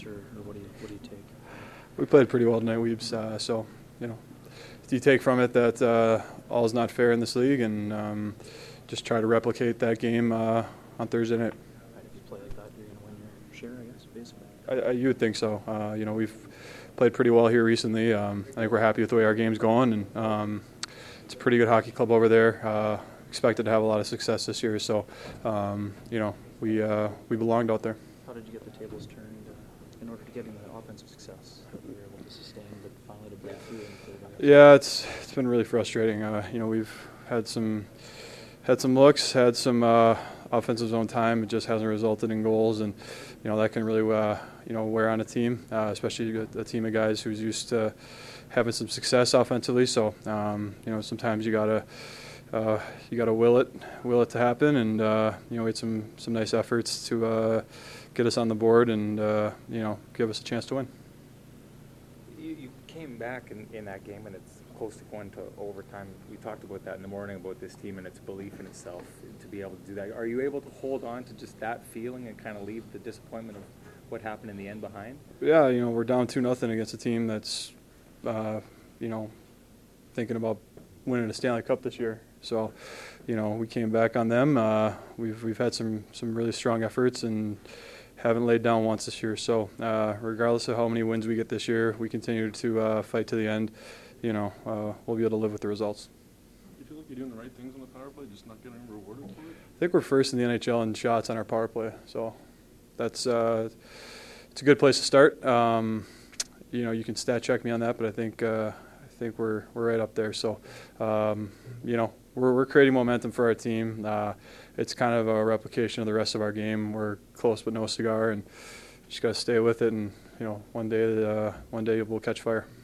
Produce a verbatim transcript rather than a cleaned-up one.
Or, or what do you what do you take? We played pretty well tonight, Weebs. Uh, so, you know, do you take from it that uh, all is not fair in this league, and um, just try to replicate that game uh, on Thursday night? If you play like that, you're going to win your share, I guess, basically. I, I, you would think so. Uh, you know, we've played pretty well here recently. Um, I think we're happy with the way our game's going, and um, it's a pretty good hockey club over there. Uh, expected to have a lot of success this year, so um, you know, we uh, we belonged out there. How did you get the tables turned uh, in order to getting the offensive success that you were able to sustain, but finally to break through? And yeah, it's it's been really frustrating. Uh, you know, we've had some had some looks, had some uh, offensive zone time. It just hasn't resulted in goals, and you know that can really uh, you know wear on a team, uh, especially a, a team of guys who's used to having some success offensively. So um, you know sometimes you gotta. Uh, you got to will it, will it to happen, and uh, you know we had some some nice efforts to uh, get us on the board and uh, you know give us a chance to win. You, you came back in, in that game, and it's close to going to overtime. We talked about that in the morning about this team and its belief in itself to be able to do that. Are you able to hold on to just that feeling and kind of leave the disappointment of what happened in the end behind? Yeah, you know we're down two nothing against a team that's uh, you know thinking about winning a Stanley Cup this year. So, you know, we came back on them. Uh, we've we've had some some really strong efforts and haven't laid down once this year. So, uh, regardless of how many wins we get this year, we continue to uh, fight to the end. You know, uh, we'll be able to live with the results. You feel like you're doing the right things on the power play, just not getting rewarded for it? I think we're first in the N H L in shots on our power play. So, that's uh, it's a good place to start. Um, you know, you can stat check me on that, but I think uh, I think we're we're right up there. So, um, you know. We're, we're creating momentum for our team. Uh, it's kind of a replication of the rest of our game. We're close but no cigar, and just got to stay with it. And you know, one day, uh, one day we'll catch fire.